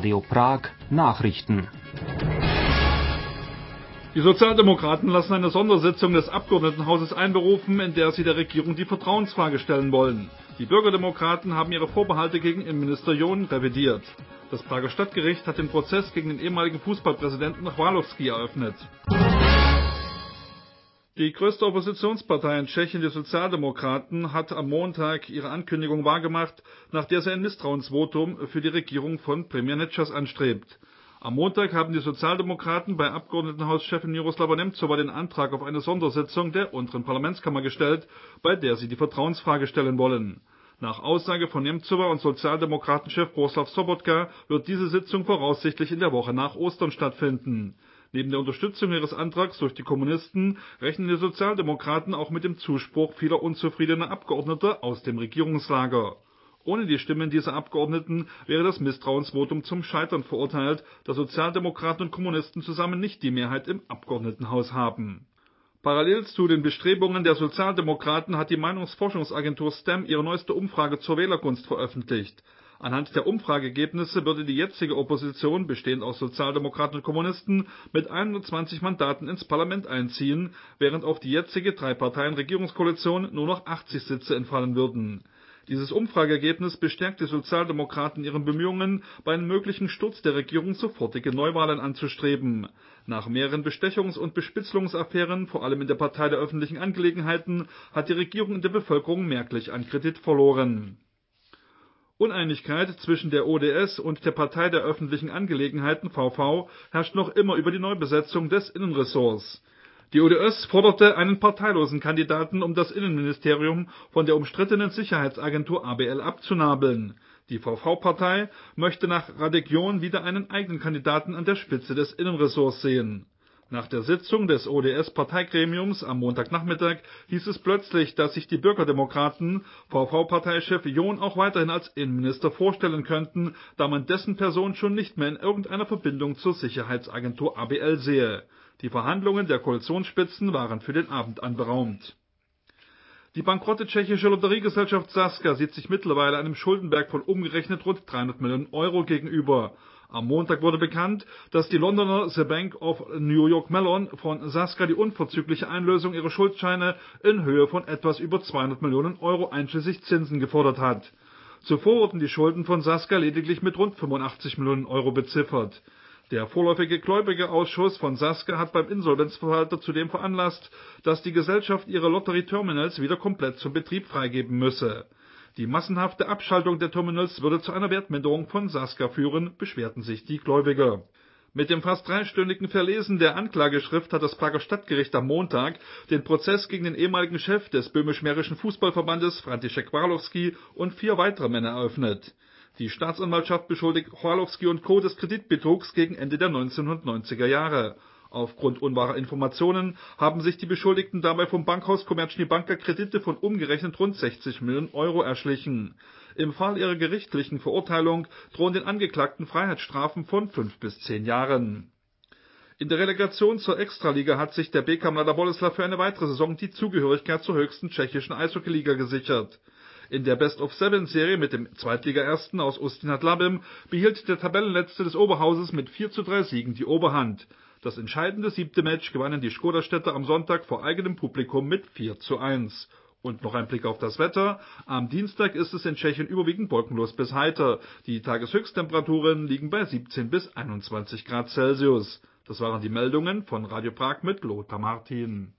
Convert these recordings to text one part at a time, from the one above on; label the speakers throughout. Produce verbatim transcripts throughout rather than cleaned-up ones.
Speaker 1: Radio Prag Nachrichten.
Speaker 2: Die Sozialdemokraten lassen eine Sondersitzung des Abgeordnetenhauses einberufen, in der sie der Regierung die Vertrauensfrage stellen wollen. Die Bürgerdemokraten haben ihre Vorbehalte gegen Innenminister John revidiert. Das Prager Stadtgericht hat den Prozess gegen den ehemaligen Fußballpräsidenten Chvalowski eröffnet. Die größte Oppositionspartei in Tschechien, die Sozialdemokraten, hat am Montag ihre Ankündigung wahrgemacht, nach der sie ein Misstrauensvotum für die Regierung von Premier Nečas anstrebt. Am Montag haben die Sozialdemokraten bei Abgeordnetenhauschefin Miroslava Němcová den Antrag auf eine Sondersitzung der unteren Parlamentskammer gestellt, bei der sie die Vertrauensfrage stellen wollen. Nach Aussage von Němcová und Sozialdemokratenchef Bohuslav Sobotka wird diese Sitzung voraussichtlich in der Woche nach Ostern stattfinden. Neben der Unterstützung ihres Antrags durch die Kommunisten rechnen die Sozialdemokraten auch mit dem Zuspruch vieler unzufriedener Abgeordneter aus dem Regierungslager. Ohne die Stimmen dieser Abgeordneten wäre das Misstrauensvotum zum Scheitern verurteilt, da Sozialdemokraten und Kommunisten zusammen nicht die Mehrheit im Abgeordnetenhaus haben. Parallel zu den Bestrebungen der Sozialdemokraten hat die Meinungsforschungsagentur S T E M ihre neueste Umfrage zur Wählergunst veröffentlicht. Anhand der Umfrageergebnisse würde die jetzige Opposition, bestehend aus Sozialdemokraten und Kommunisten, mit einundzwanzig Mandaten ins Parlament einziehen, während auf die jetzige Drei-Parteien-Regierungskoalition nur noch achtzig Sitze entfallen würden. Dieses Umfrageergebnis bestärkt die Sozialdemokraten in ihren Bemühungen, bei einem möglichen Sturz der Regierung sofortige Neuwahlen anzustreben. Nach mehreren Bestechungs- und Bespitzelungsaffären, vor allem in der Partei der öffentlichen Angelegenheiten, hat die Regierung in der Bevölkerung merklich an Kredit verloren. Uneinigkeit zwischen der O D S und der Partei der öffentlichen Angelegenheiten V V herrscht noch immer über die Neubesetzung des Innenressorts. Die O D S forderte einen parteilosen Kandidaten, um das Innenministerium von der umstrittenen Sicherheitsagentur A B L abzunabeln. Die V V-Partei möchte nach Radek John wieder einen eigenen Kandidaten an der Spitze des Innenressorts sehen. Nach der Sitzung des O D S-Parteigremiums am Montagnachmittag hieß es plötzlich, dass sich die Bürgerdemokraten V V-Parteichef John auch weiterhin als Innenminister vorstellen könnten, da man dessen Person schon nicht mehr in irgendeiner Verbindung zur Sicherheitsagentur A B L sehe. Die Verhandlungen der Koalitionsspitzen waren für den Abend anberaumt. Die bankrotte tschechische Lotteriegesellschaft Sazka sieht sich mittlerweile einem Schuldenberg von umgerechnet rund dreihundert Millionen Euro gegenüber. Am Montag wurde bekannt, dass die Londoner The Bank of New York Mellon von Sazka die unverzügliche Einlösung ihrer Schuldscheine in Höhe von etwas über zweihundert Millionen Euro einschließlich Zinsen gefordert hat. Zuvor wurden die Schulden von Sazka lediglich mit rund fünfundachtzig Millionen Euro beziffert. Der vorläufige Gläubigerausschuss von Sazka hat beim Insolvenzverwalter zudem veranlasst, dass die Gesellschaft ihre Lotterie-Terminals wieder komplett zum Betrieb freigeben müsse. Die massenhafte Abschaltung der Terminals würde zu einer Wertminderung von Sazka führen, beschwerten sich die Gläubiger. Mit dem fast dreistündigen Verlesen der Anklageschrift hat das Prager Stadtgericht am Montag den Prozess gegen den ehemaligen Chef des böhmisch-mährischen Fußballverbandes František Chvalowski und vier weitere Männer eröffnet. Die Staatsanwaltschaft beschuldigt Chvalowski und Co. des Kreditbetrugs gegen Ende der neunzehnhundertneunziger Jahre. Aufgrund unwahrer Informationen haben sich die Beschuldigten dabei vom Bankhaus Komerční banka Kredite von umgerechnet rund sechzig Millionen Euro erschlichen. Im Fall ihrer gerichtlichen Verurteilung drohen den Angeklagten Freiheitsstrafen von fünf bis zehn Jahren. In der Relegation zur Extraliga hat sich der B K Mladá Boleslav für eine weitere Saison die Zugehörigkeit zur höchsten tschechischen Eishockeyliga gesichert. In der Best-of-Seven-Serie mit dem Zweitligaersten aus Ústí nad Labem behielt der Tabellenletzte des Oberhauses mit vier zu drei Siegen die Oberhand. Das entscheidende siebte Match gewannen die Škoda-Städter am Sonntag vor eigenem Publikum mit vier zu eins. Und noch ein Blick auf das Wetter. Am Dienstag ist es in Tschechien überwiegend wolkenlos bis heiter. Die Tageshöchsttemperaturen liegen bei siebzehn bis einundzwanzig Grad Celsius. Das waren die Meldungen von Radio Prag mit Lothar Martin.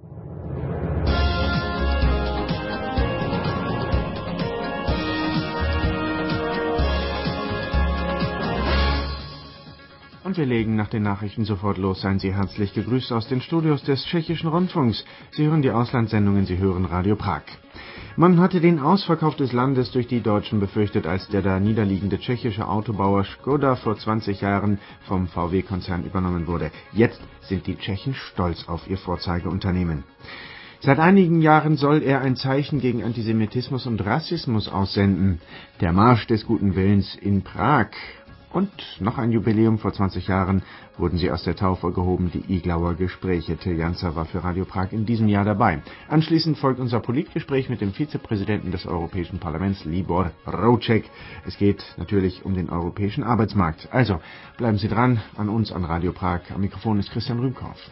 Speaker 3: Und wir legen nach den Nachrichten sofort los. Seien Sie herzlich gegrüßt aus den Studios des Tschechischen Rundfunks. Sie hören die Auslandssendungen, Sie hören Radio Prag. Man hatte den Ausverkauf des Landes durch die Deutschen befürchtet, als der da niederliegende tschechische Autobauer Škoda vor zwanzig Jahren vom V W-Konzern übernommen wurde. Jetzt sind die Tschechen stolz auf ihr Vorzeigeunternehmen. Seit einigen Jahren soll er ein Zeichen gegen Antisemitismus und Rassismus aussenden. Der Marsch des guten Willens in Prag. Und noch ein Jubiläum: Vor zwanzig Jahren wurden sie aus der Taufe gehoben, die Iglauer Gespräche. Till Jantzer war für Radio Prag in diesem Jahr dabei. Anschließend folgt unser Politgespräch mit dem Vizepräsidenten des Europäischen Parlaments, Libor Rouček. Es geht natürlich um den europäischen Arbeitsmarkt. Also, bleiben Sie dran, an uns, an Radio Prag. Am Mikrofon ist Christian Rühmkorff.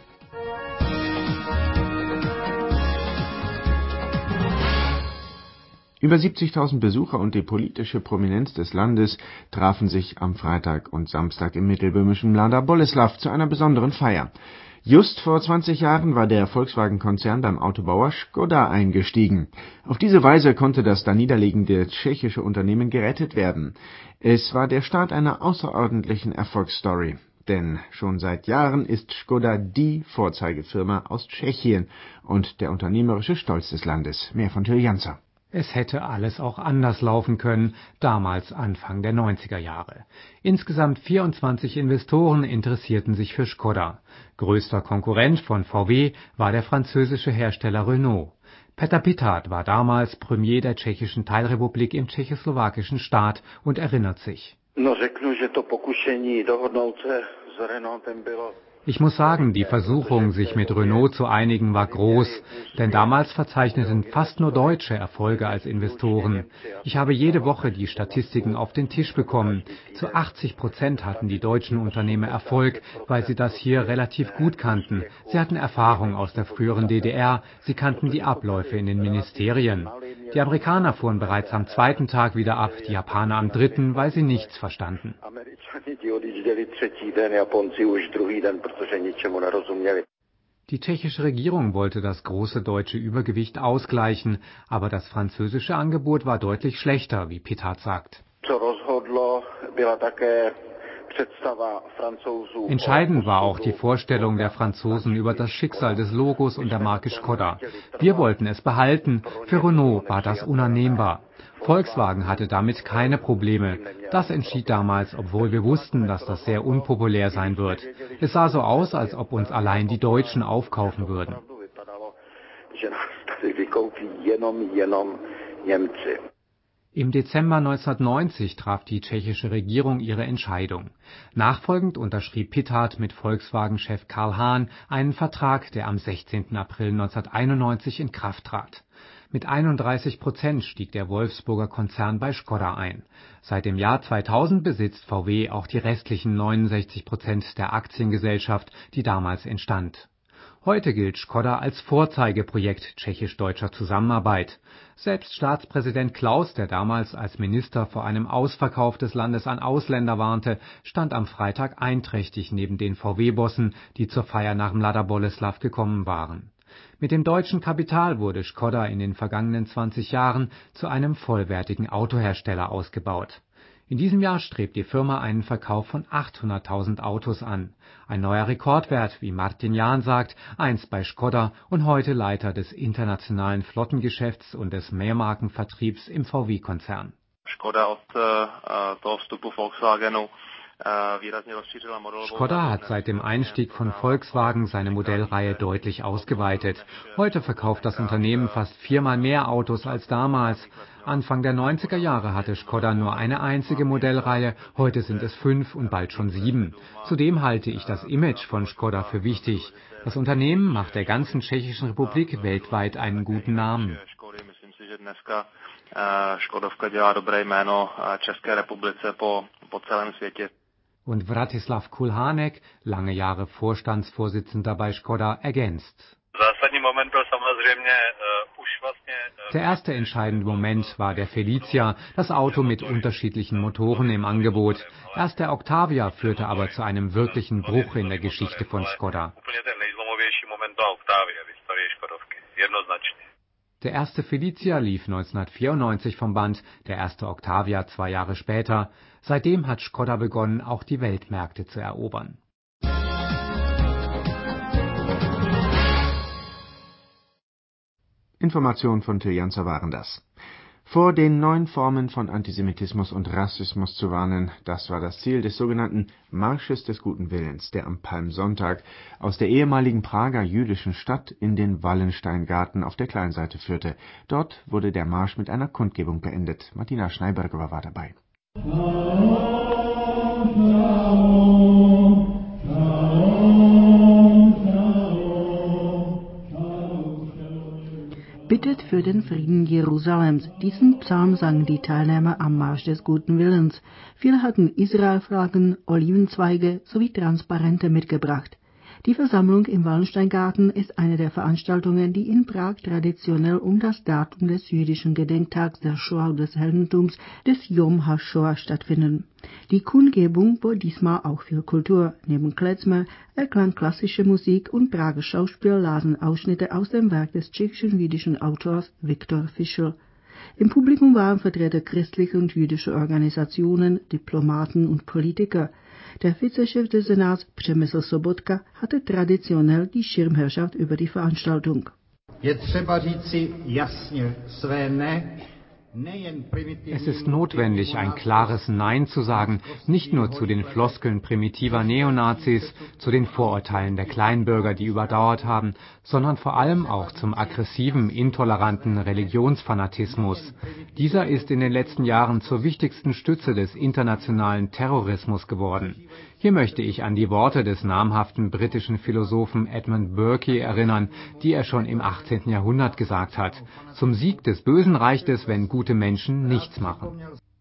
Speaker 3: Über siebzigtausend Besucher und die politische Prominenz des Landes trafen sich am Freitag und Samstag im mittelböhmischen Mladá Boleslav zu einer besonderen Feier. Just vor zwanzig Jahren war der Volkswagen-Konzern beim Autobauer Škoda eingestiegen. Auf diese Weise konnte das da niederliegende tschechische Unternehmen gerettet werden. Es war der Start einer außerordentlichen Erfolgsstory. Denn schon seit Jahren ist Škoda die Vorzeigefirma aus Tschechien und der unternehmerische Stolz des Landes. Mehr von Till Jantzer.
Speaker 1: Es hätte alles auch anders laufen können, damals Anfang der neunziger Jahre. Insgesamt vierundzwanzig Investoren interessierten sich für Škoda. Größter Konkurrent von V W war der französische Hersteller Renault. Petr Pithart war damals Premier der tschechischen Teilrepublik im tschechoslowakischen Staat und erinnert sich. Ich muss sagen, die Versuchung, sich mit Renault zu einigen, war groß, denn damals verzeichneten fast nur Deutsche Erfolge als Investoren. Ich habe jede Woche die Statistiken auf den Tisch bekommen. Zu achtzig Prozent hatten die deutschen Unternehmer Erfolg, weil sie das hier relativ gut kannten. Sie hatten Erfahrung aus der früheren D D R, sie kannten die Abläufe in den Ministerien. Die Amerikaner fuhren bereits am zweiten Tag wieder ab, die Japaner am dritten, weil sie nichts verstanden. Die tschechische Regierung wollte das große deutsche Übergewicht ausgleichen, aber das französische Angebot war deutlich schlechter, wie Pithart sagt. Entscheidend war auch die Vorstellung der Franzosen über das Schicksal des Logos und der Marke Škoda. Wir wollten es behalten, für Renault war das unannehmbar. Volkswagen hatte damit keine Probleme. Das entschied damals, obwohl wir wussten, dass das sehr unpopulär sein wird. Es sah so aus, als ob uns allein die Deutschen aufkaufen würden. Im Dezember neunzehnhundertneunzig traf die tschechische Regierung ihre Entscheidung. Nachfolgend unterschrieb Pithart mit Volkswagen-Chef Karl Hahn einen Vertrag, der am sechzehnten April neunzehnhunderteinundneunzig in Kraft trat. Mit einunddreißig Prozent stieg der Wolfsburger Konzern bei Škoda ein. Seit dem Jahr zweitausend besitzt V W auch die restlichen neunundsechzig Prozent der Aktiengesellschaft, die damals entstand. Heute gilt Škoda als Vorzeigeprojekt tschechisch-deutscher Zusammenarbeit. Selbst Staatspräsident Klaus, der damals als Minister vor einem Ausverkauf des Landes an Ausländer warnte, stand am Freitag einträchtig neben den V W-Bossen, die zur Feier nach Mladá Boleslav gekommen waren. Mit dem deutschen Kapital wurde Škoda in den vergangenen zwanzig Jahren zu einem vollwertigen Autohersteller ausgebaut. In diesem Jahr strebt die Firma einen Verkauf von achthunderttausend Autos an. Ein neuer Rekordwert, wie Martin Jahn sagt, einst bei Škoda und heute Leiter des internationalen Flottengeschäfts und des Mehrmarkenvertriebs im V W-Konzern.
Speaker 4: Škoda od toho vstupu Volkswagenu
Speaker 1: Škoda hat seit dem Einstieg von Volkswagen seine Modellreihe deutlich ausgeweitet. Heute verkauft das Unternehmen fast viermal mehr Autos als damals. Anfang der neunziger Jahre hatte Škoda nur eine einzige Modellreihe, heute sind es fünf und bald schon sieben. Zudem halte ich das Image von Škoda für wichtig. Das Unternehmen macht der ganzen Tschechischen Republik weltweit einen guten Namen. Und Vratislav Kulhanek, lange Jahre Vorstandsvorsitzender bei Škoda, ergänzt. Der erste entscheidende Moment war der Felicia, das Auto mit unterschiedlichen Motoren im Angebot. Erst der Octavia führte aber zu einem wirklichen Bruch in der Geschichte von Škoda. Der erste Felicia lief neunzehnhundertvierundneunzig vom Band, der erste Octavia zwei Jahre später. Seitdem hat Škoda begonnen, auch die Weltmärkte zu erobern.
Speaker 3: Informationen von Till Jantzer waren das. Vor den neuen Formen von Antisemitismus und Rassismus zu warnen, das war das Ziel des sogenannten Marsches des guten Willens, der am Palmsonntag aus der ehemaligen Prager jüdischen Stadt in den Wallensteingarten auf der Kleinseite führte. Dort wurde der Marsch mit einer Kundgebung beendet. Martina Schneiberger war dabei.
Speaker 5: bittet für den Frieden Jerusalems. Diesen Psalm sangen die Teilnehmer am Marsch des guten Willens. Viele hatten Israelflaggen, Olivenzweige sowie Transparente mitgebracht. Die Versammlung im Wallensteingarten ist eine der Veranstaltungen, die in Prag traditionell um das Datum des jüdischen Gedenktags der Shoah des Heldentums des Yom HaShoah stattfinden. Die Kundgebung bot diesmal auch viel Kultur. Neben Klezmer erklang klassische Musik und Prager Schauspieler lasen Ausschnitte aus dem Werk des tschechischen jüdischen Autors Viktor Fischl. Im Publikum waren Vertreter christlicher und jüdischer Organisationen, Diplomaten und Politiker. Der Vizechef des Senats, Přemysl Sobotka, hatte traditionell die Schirmherrschaft über die Veranstaltung.
Speaker 1: Es ist notwendig, ein klares Nein zu sagen, nicht nur zu den Floskeln primitiver Neonazis, zu den Vorurteilen der Kleinbürger, die überdauert haben, sondern vor allem auch zum aggressiven, intoleranten Religionsfanatismus. Dieser ist in den letzten Jahren zur wichtigsten Stütze des internationalen Terrorismus geworden. Hier möchte ich an die Worte des namhaften britischen Philosophen Edmund Burke erinnern, die er schon im achtzehnten Jahrhundert gesagt hat: Zum Sieg des Bösen reicht es, wenn gute Menschen nichts machen.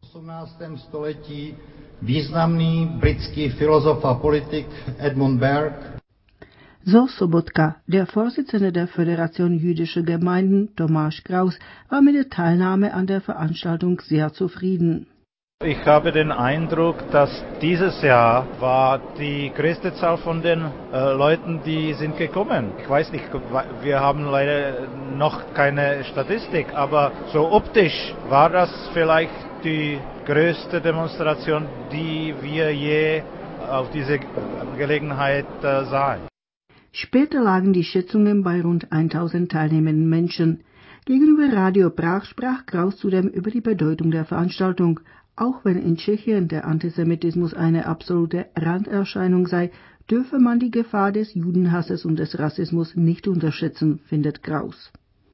Speaker 5: So Sobotka. Der Vorsitzende der Föderation Jüdischer Gemeinden, Tomáš Kraus, war mit der Teilnahme an der Veranstaltung sehr zufrieden.
Speaker 6: Ich habe den Eindruck, dass dieses Jahr war die größte Zahl von den äh, Leuten, die sind gekommen. Ich weiß nicht, wir haben leider noch keine Statistik, aber so optisch war das vielleicht die größte Demonstration, die wir je auf diese Gelegenheit äh, sahen.
Speaker 5: Später lagen die Schätzungen bei rund tausend teilnehmenden Menschen. Gegenüber Radio Prag sprach Kraus zudem über die Bedeutung der Veranstaltung. Auch wenn in Tschechien der Antisemitismus eine absolute Randerscheinung sei, dürfe man die Gefahr des Judenhasses und des Rassismus nicht unterschätzen, findet Kraus.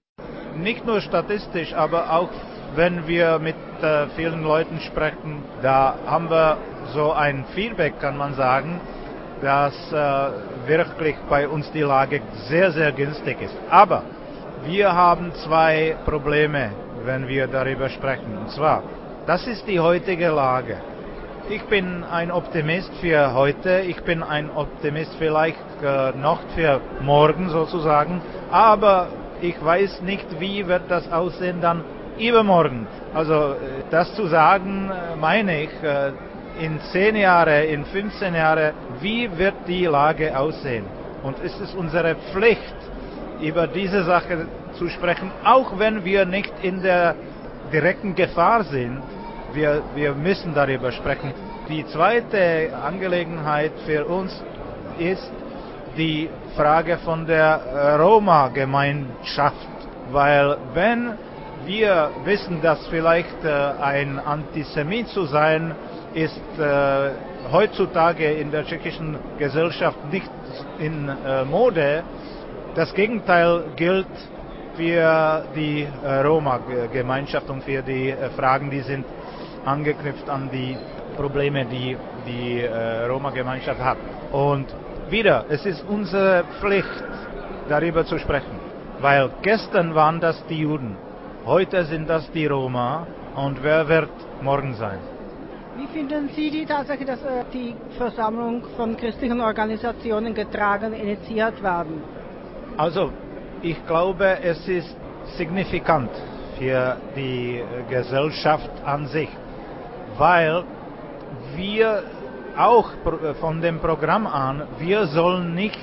Speaker 6: Nicht nur statistisch, aber auch wenn wir mit äh, vielen Leuten sprechen, da haben wir so ein Feedback, kann man sagen, dass äh, wirklich bei uns die Lage sehr, sehr günstig ist. Aber wir haben zwei Probleme, wenn wir darüber sprechen. Und zwar, das ist die heutige Lage. Ich bin ein Optimist für heute, ich bin ein Optimist vielleicht äh, noch für morgen sozusagen, aber ich weiß nicht, wie wird das aussehen dann übermorgen. Also das zu sagen, meine ich, äh, in zehn Jahren, in fünfzehn Jahren, wie wird die Lage aussehen? Und es ist unsere Pflicht, über diese Sache zu sprechen, auch wenn wir nicht in der direkten Gefahr sind. Wir, wir müssen darüber sprechen. Die zweite Angelegenheit für uns ist die Frage von der Roma-Gemeinschaft, weil wenn wir wissen, dass vielleicht äh, ein Antisemit zu sein ist äh, heutzutage in der tschechischen Gesellschaft nicht in äh, Mode, das Gegenteil gilt für die äh, Roma-Gemeinschaft und für die äh, Fragen, die sind angeknüpft an die Probleme, die die äh, Roma-Gemeinschaft hat. Und wieder, es ist unsere Pflicht, darüber zu sprechen, weil gestern waren das die Juden, heute sind das die Roma und wer wird morgen sein?
Speaker 7: Wie finden Sie die Tatsache, dass äh, die Versammlung von christlichen Organisationen getragen, initiiert werden?
Speaker 6: Also, ich glaube, es ist signifikant für die äh, Gesellschaft an sich, weil wir auch von dem Programm an, wir sollen nicht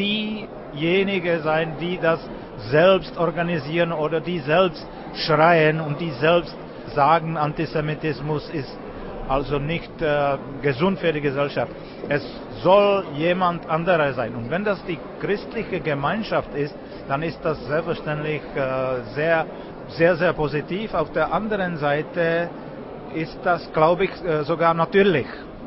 Speaker 6: diejenigen sein, die das selbst organisieren oder die selbst schreien und die selbst sagen, Antisemitismus ist also nicht äh, gesund für die Gesellschaft. Es soll jemand anderer sein. Und wenn das die christliche Gemeinschaft ist, dann ist das selbstverständlich äh, sehr, sehr, sehr positiv. Auf der anderen Seite ist das, glaube ich, äh, sogar natürlich.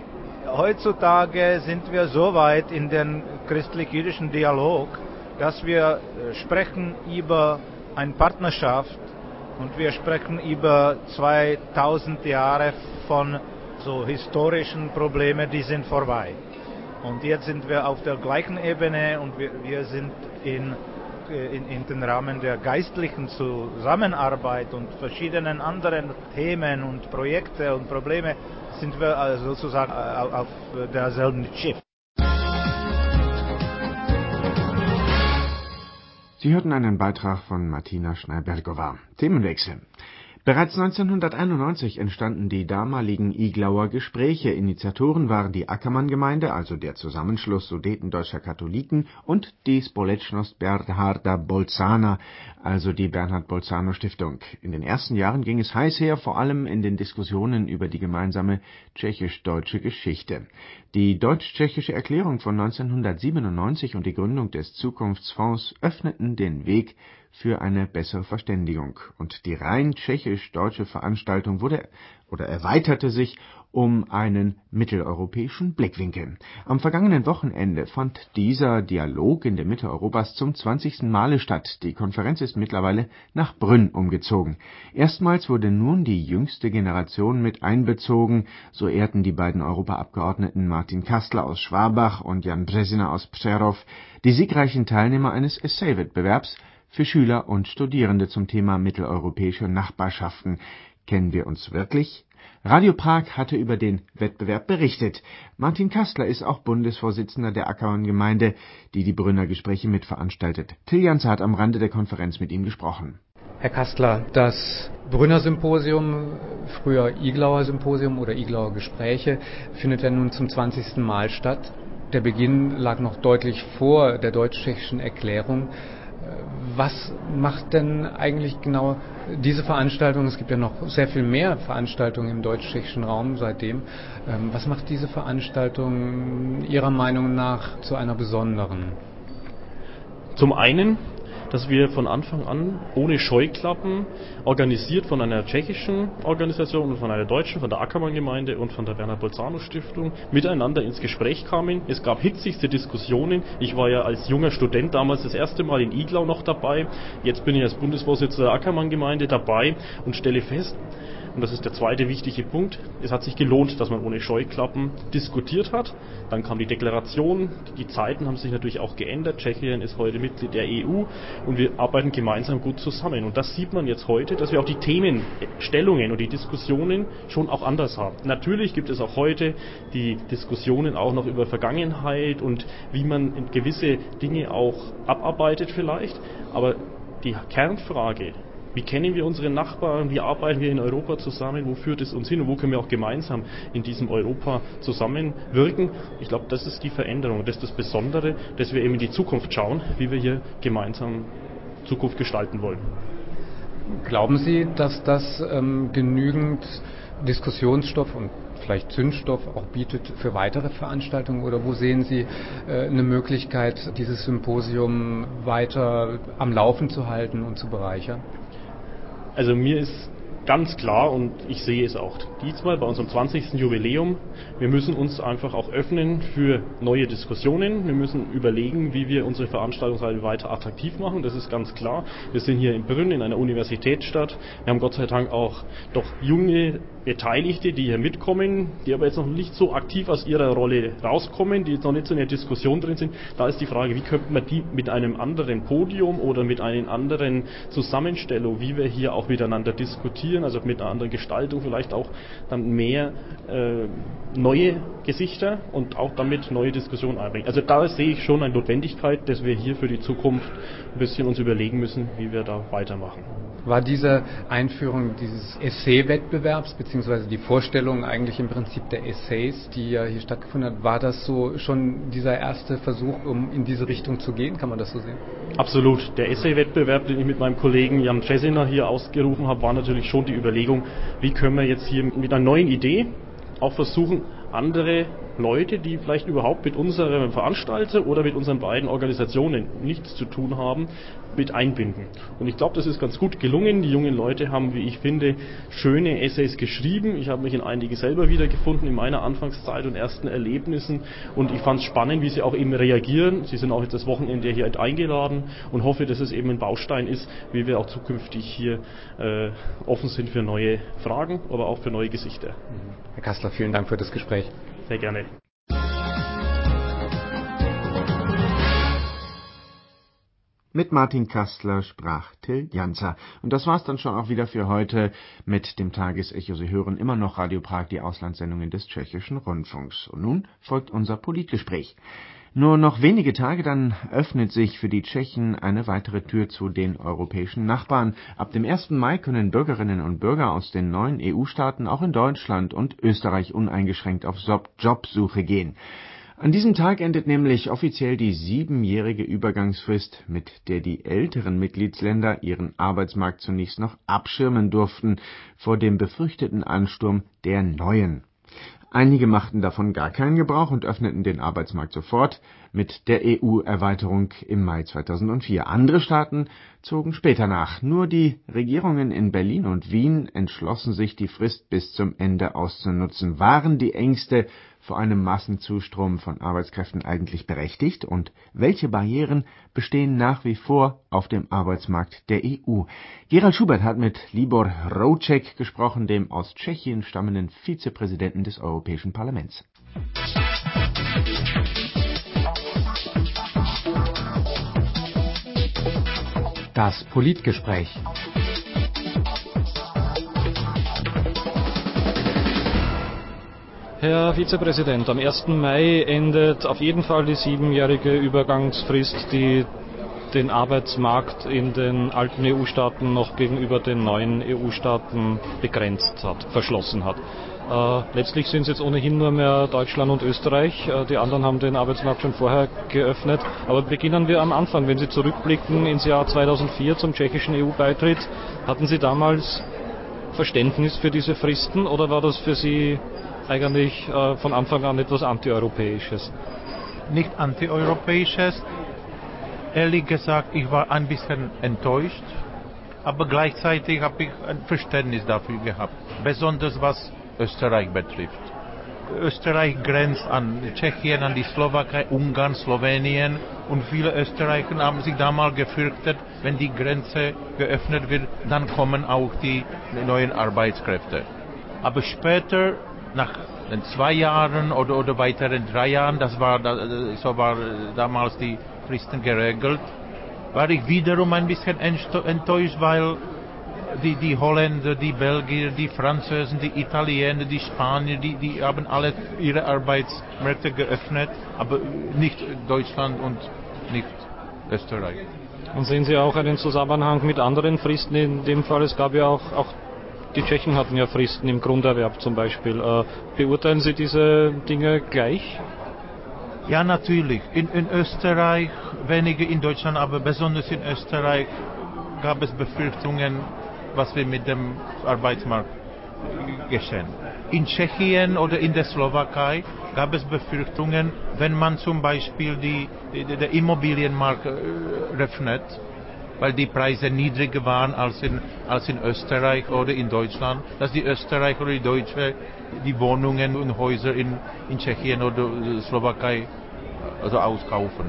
Speaker 6: Heutzutage sind wir so weit in den christlich-jüdischen Dialog, dass wir äh, sprechen über eine Partnerschaft und wir sprechen über zweitausend Jahre von so historischen Problemen, die sind vorbei. Und jetzt sind wir auf der gleichen Ebene und wir, wir sind in in, in den Rahmen der geistlichen Zusammenarbeit und verschiedenen anderen Themen und Projekte und Probleme sind wir also sozusagen auf derselben Schiff.
Speaker 3: Sie hörten einen Beitrag von Martina Schneibergova. Themenwechsel. Bereits neunzehnhunderteinundneunzig entstanden die damaligen Iglauer Gespräche. Initiatoren waren die Ackermann-Gemeinde, also der Zusammenschluss sudetendeutscher Katholiken, und die Společnost Bernharda Bolzana, also die Bernhard-Bolzano-Stiftung. In den ersten Jahren ging es heiß her, vor allem in den Diskussionen über die gemeinsame tschechisch-deutsche Geschichte. Die Deutsch-Tschechische Erklärung von neunzehnhundertsiebenundneunzig und die Gründung des Zukunftsfonds öffneten den Weg für eine bessere Verständigung, und die rein tschechisch-deutsche Veranstaltung wurde oder erweiterte sich um einen mitteleuropäischen Blickwinkel. Am vergangenen Wochenende fand dieser Dialog in der Mitte Europas zum zwanzigsten Male statt. Die Konferenz ist mittlerweile nach Brünn umgezogen. Erstmals wurde nun die jüngste Generation mit einbezogen. So ehrten die beiden Europaabgeordneten Martin Kastler aus Schwabach und Jan Březina aus Přerov die siegreichen Teilnehmer eines Essay-Wettbewerbs für Schüler und Studierende zum Thema mitteleuropäische Nachbarschaften. Kennen wir uns wirklich? Radio Prag hatte über den Wettbewerb berichtet. Martin Kastler ist auch Bundesvorsitzender der Ackermann-Gemeinde, die die Brünner Gespräche mitveranstaltet. Till Janze hat am Rande der Konferenz mit ihm gesprochen.
Speaker 1: Herr Kastler, das Brünner Symposium, früher Iglauer Symposium oder Iglauer Gespräche, findet ja nun zum zwanzigsten Mal statt. Der Beginn lag noch deutlich vor der deutsch-tschechischen Erklärung. Was macht denn eigentlich genau diese Veranstaltung? Es gibt ja noch sehr viel mehr Veranstaltungen im deutsch-tschechischen Raum seitdem. Was macht diese Veranstaltung Ihrer Meinung nach zu einer besonderen?
Speaker 8: Zum einen, dass wir von Anfang an ohne Scheuklappen, organisiert von einer tschechischen Organisation und von einer deutschen, von der Ackermann-Gemeinde und von der Bernhard-Bolzano-Stiftung, miteinander ins Gespräch kamen. Es gab hitzigste Diskussionen. Ich war ja als junger Student damals das erste Mal in Iglau noch dabei. Jetzt bin ich als Bundesvorsitzender der Ackermann-Gemeinde dabei und stelle fest, und das ist der zweite wichtige Punkt, es hat sich gelohnt, dass man ohne Scheuklappen diskutiert hat. Dann kam die Deklaration, die Zeiten haben sich natürlich auch geändert. Tschechien ist heute Mitglied der E U und wir arbeiten gemeinsam gut zusammen. Und das sieht man jetzt heute, dass wir auch die Themenstellungen und die Diskussionen schon auch anders haben. Natürlich gibt es auch heute die Diskussionen auch noch über Vergangenheit und wie man gewisse Dinge auch abarbeitet vielleicht. Aber die Kernfrage, wie kennen wir unsere Nachbarn, wie arbeiten wir in Europa zusammen, wo führt es uns hin und wo können wir auch gemeinsam in diesem Europa zusammenwirken? Ich glaube, das ist die Veränderung, das ist das Besondere, dass wir eben in die Zukunft schauen, wie wir hier gemeinsam Zukunft gestalten wollen.
Speaker 1: Glauben Sie, dass das ähm, genügend Diskussionsstoff und vielleicht Zündstoff auch bietet für weitere Veranstaltungen, oder wo sehen Sie äh, eine Möglichkeit, dieses Symposium weiter am Laufen zu halten und zu bereichern?
Speaker 8: Also mir ist ganz klar, und ich sehe es auch diesmal bei unserem zwanzigsten Jubiläum, wir müssen uns einfach auch öffnen für neue Diskussionen. Wir müssen überlegen, wie wir unsere Veranstaltungsreihe weiter attraktiv machen. Das ist ganz klar. Wir sind hier in Brünn, in einer Universitätsstadt. Wir haben Gott sei Dank auch doch junge Beteiligte, die hier mitkommen, die aber jetzt noch nicht so aktiv aus ihrer Rolle rauskommen, die jetzt noch nicht so in der Diskussion drin sind. Da ist die Frage, wie könnte man die mit einem anderen Podium oder mit einer anderen Zusammenstellung, wie wir hier auch miteinander diskutieren, also mit einer anderen Gestaltung vielleicht auch dann mehr äh, neue Gesichter und auch damit neue Diskussionen einbringen. Also da sehe ich schon eine Notwendigkeit, dass wir hier für die Zukunft ein bisschen uns überlegen müssen, wie wir da weitermachen.
Speaker 1: War diese Einführung dieses Essay-Wettbewerbs, beziehungsweise die Vorstellung eigentlich im Prinzip der Essays, die ja hier stattgefunden hat, war das so schon dieser erste Versuch, um in diese Richtung zu gehen? Kann man das so sehen?
Speaker 8: Absolut. Der Essay-Wettbewerb, den ich mit meinem Kollegen Jan Březina hier ausgerufen habe, war natürlich schon die Überlegung, wie können wir jetzt hier mit einer neuen Idee auch versuchen, andere Leute, die vielleicht überhaupt mit unserem Veranstalter oder mit unseren beiden Organisationen nichts zu tun haben, mit einbinden. Und ich glaube, das ist ganz gut gelungen. Die jungen Leute haben, wie ich finde, schöne Essays geschrieben. Ich habe mich in einigen selber wiedergefunden in meiner Anfangszeit und ersten Erlebnissen. Und ich fand es spannend, wie sie auch eben reagieren. Sie sind auch jetzt das Wochenende hier eingeladen und hoffe, dass es eben ein Baustein ist, wie wir auch zukünftig hier äh, offen sind für neue Fragen, aber auch für neue Gesichter.
Speaker 1: Herr Kastler, vielen Dank für das Gespräch.
Speaker 8: Sehr gerne.
Speaker 3: Mit Martin Kastler sprach Till Janzer. Und das war's dann schon auch wieder für heute mit dem Tagesecho. Sie hören immer noch Radio Prag, die Auslandssendungen des Tschechischen Rundfunks. Und nun folgt unser Politgespräch. Nur noch wenige Tage, dann öffnet sich für die Tschechen eine weitere Tür zu den europäischen Nachbarn. Ab dem ersten Mai können Bürgerinnen und Bürger aus den neuen E U-Staaten auch in Deutschland und Österreich uneingeschränkt auf Jobsuche gehen. An diesem Tag endet nämlich offiziell die siebenjährige Übergangsfrist, mit der die älteren Mitgliedsländer ihren Arbeitsmarkt zunächst noch abschirmen durften vor dem befürchteten Ansturm der Neuen. Einige machten davon gar keinen Gebrauch und öffneten den Arbeitsmarkt sofort mit der E U-Erweiterung im Mai zweitausendvier. Andere Staaten zogen später nach. Nur die Regierungen in Berlin und Wien entschlossen sich, die Frist bis zum Ende auszunutzen. Waren die Ängste vor einem Massenzustrom von Arbeitskräften eigentlich berechtigt? Und welche Barrieren bestehen nach wie vor auf dem Arbeitsmarkt der E U? Gerald Schubert hat mit Libor Rouček gesprochen, dem aus Tschechien stammenden Vizepräsidenten des Europäischen Parlaments.
Speaker 1: Das Politgespräch.
Speaker 8: Herr Vizepräsident, am ersten Mai endet auf jeden Fall die siebenjährige Übergangsfrist, die den Arbeitsmarkt in den alten E U-Staaten noch gegenüber den neuen E U-Staaten begrenzt hat, verschlossen hat. Äh, letztlich sind es jetzt ohnehin nur mehr Deutschland und Österreich. Äh, die anderen haben den Arbeitsmarkt schon vorher geöffnet. Aber beginnen wir am Anfang. Wenn Sie zurückblicken ins Jahr zweitausendvier zum tschechischen E U-Beitritt, hatten Sie damals Verständnis für diese Fristen oder war das für Sie eigentlich äh, von Anfang an etwas Antieuropäisches?
Speaker 6: Nicht Antieuropäisches. Ehrlich gesagt, ich war ein bisschen enttäuscht, aber gleichzeitig habe ich ein Verständnis dafür gehabt, besonders was Österreich betrifft. Österreich grenzt an Tschechien, an die Slowakei, Ungarn, Slowenien und viele Österreicher haben sich damals gefürchtet, wenn die Grenze geöffnet wird, dann kommen auch die neuen Arbeitskräfte. Aber später, nach zwei Jahren oder, oder weiteren drei Jahren, das war, so war damals die Fristen geregelt, war ich wiederum ein bisschen enttäuscht, weil die, die Holländer, die Belgier, die Franzosen, die Italiener, die Spanier, die, die haben alle ihre Arbeitsmärkte geöffnet, aber nicht Deutschland und nicht Österreich.
Speaker 8: Und sehen Sie auch einen Zusammenhang mit anderen Fristen? In dem Fall, es gab ja auch, auch die Tschechen hatten ja Fristen im Grunderwerb zum Beispiel. Äh, beurteilen Sie diese Dinge gleich?
Speaker 6: Ja, natürlich. In, in Österreich, weniger in Deutschland, aber besonders in Österreich gab es Befürchtungen, was wir mit dem Arbeitsmarkt geschehen. In Tschechien oder in der Slowakei gab es Befürchtungen, wenn man zum Beispiel die, die, den Immobilienmarkt öffnet, weil die Preise niedriger waren als in, als in Österreich oder in Deutschland, dass die Österreicher oder die Deutschen die Wohnungen und Häuser in, in Tschechien oder Slowakei also auskaufen.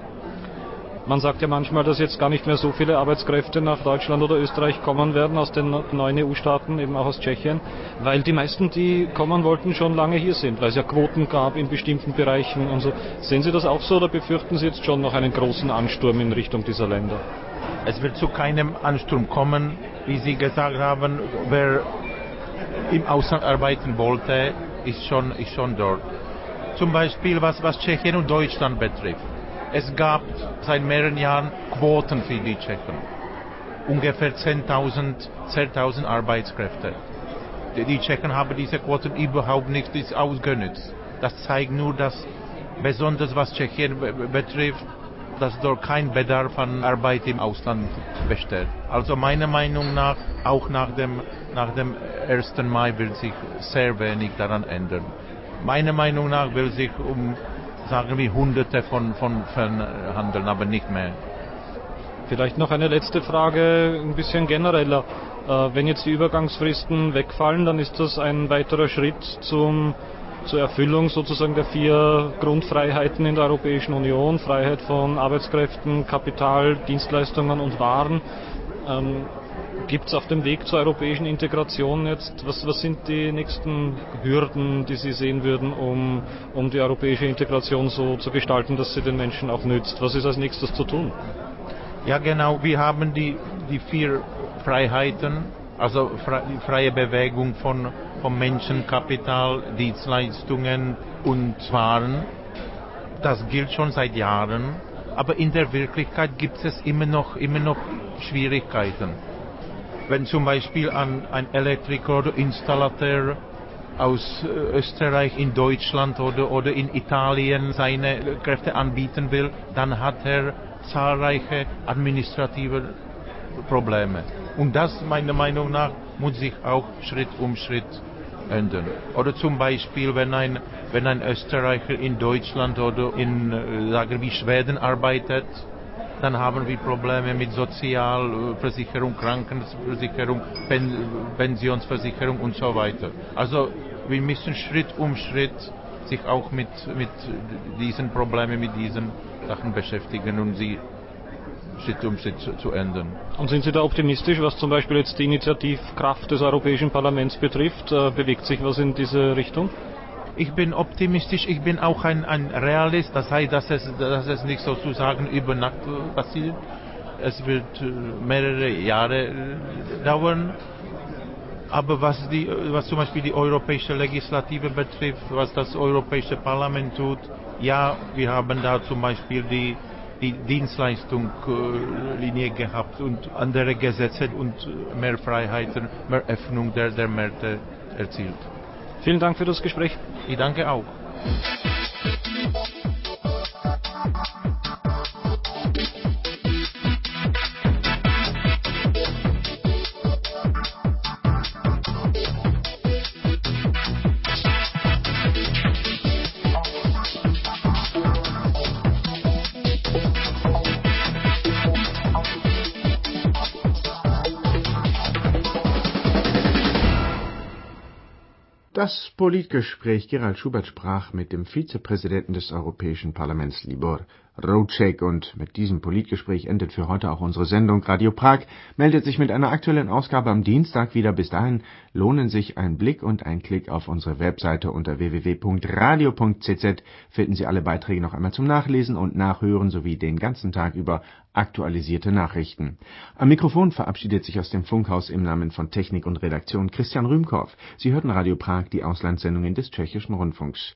Speaker 8: Man sagt ja manchmal, dass jetzt gar nicht mehr so viele Arbeitskräfte nach Deutschland oder Österreich kommen werden aus den neuen E U-Staaten, eben auch aus Tschechien, weil die meisten, die kommen wollten, schon lange hier sind, weil es ja Quoten gab in bestimmten Bereichen und so. Sehen Sie das auch so oder befürchten Sie jetzt schon noch einen großen Ansturm in Richtung dieser Länder?
Speaker 6: Es wird zu keinem Ansturm kommen, wie Sie gesagt haben. Wer im Ausland arbeiten wollte, ist schon, ist schon dort. Zum Beispiel was, was Tschechien und Deutschland betrifft. Es gab seit mehreren Jahren Quoten für die Tschechen. Ungefähr zehntausend Arbeitskräfte. Die, die Tschechen haben diese Quoten überhaupt nicht ausgenutzt. Das zeigt nur, dass besonders was Tschechien betrifft, dass dort kein Bedarf an Arbeit im Ausland besteht. Also meiner Meinung nach, auch nach dem, nach dem ersten Mai wird sich sehr wenig daran ändern. Meiner Meinung nach will sich um, sagen wir, Hunderte von, von Fällen handeln, aber nicht mehr.
Speaker 8: Vielleicht noch eine letzte Frage, ein bisschen genereller. Äh, wenn jetzt die Übergangsfristen wegfallen, dann ist das ein weiterer Schritt zum zur Erfüllung sozusagen der vier Grundfreiheiten in der Europäischen Union, Freiheit von Arbeitskräften, Kapital, Dienstleistungen und Waren. Ähm, Gibt es auf dem Weg zur europäischen Integration jetzt, was, was sind die nächsten Hürden, die Sie sehen würden, um, um die europäische Integration so zu gestalten, dass sie den Menschen auch nützt? Was ist als nächstes zu tun?
Speaker 6: Ja, genau. Wir haben die, die vier Freiheiten, also die freie Bewegung von, von Menschen, Kapital, Dienstleistungen und Waren. Das gilt schon seit Jahren, aber in der Wirklichkeit gibt es immer noch, immer noch Schwierigkeiten. Wenn zum Beispiel ein, ein Elektriker oder Installateur aus Österreich in Deutschland oder, oder in Italien seine Kräfte anbieten will, dann hat er zahlreiche administrative Probleme. Und das, meiner Meinung nach, muss sich auch Schritt um Schritt ändern. Oder zum Beispiel, wenn ein, wenn ein Österreicher in Deutschland oder in, sagen wir, Schweden arbeitet, dann haben wir Probleme mit Sozialversicherung, Krankenversicherung, Pensionsversicherung und so weiter. Also wir müssen Schritt um Schritt sich auch mit, mit diesen Problemen, mit diesen Sachen beschäftigen und sie Schritt um Schritt zu, zu ändern.
Speaker 8: Und sind Sie da optimistisch, was zum Beispiel jetzt die Initiativkraft des Europäischen Parlaments betrifft? Äh, bewegt sich was in diese Richtung?
Speaker 6: Ich bin optimistisch, ich bin auch ein, ein Realist, das heißt, dass es, dass es nicht sozusagen über Nacht passiert. Es wird mehrere Jahre dauern. Aber was, die, was zum Beispiel die europäische Legislative betrifft, was das Europäische Parlament tut, ja, wir haben da zum Beispiel die, die Dienstleistungslinie gehabt und andere Gesetze und mehr Freiheiten, mehr Öffnung der, der Märkte erzielt.
Speaker 8: Vielen Dank für das Gespräch.
Speaker 6: Ich danke auch.
Speaker 3: Das Politgespräch. Gerald Schubert sprach mit dem Vizepräsidenten des Europäischen Parlaments, Libor Rouček. Und mit diesem Politgespräch endet für heute auch unsere Sendung. Radio Prag meldet sich mit einer aktuellen Ausgabe am Dienstag wieder. Bis dahin lohnen sich ein Blick und ein Klick auf unsere Webseite. Unter w w w punkt radio punkt z z finden Sie alle Beiträge noch einmal zum Nachlesen und Nachhören sowie den ganzen Tag über aktualisierte Nachrichten. Am Mikrofon verabschiedet sich aus dem Funkhaus im Namen von Technik und Redaktion Christian Rühmkorff. Sie hörten Radio Prag, die Auslandssendungen des Tschechischen Rundfunks.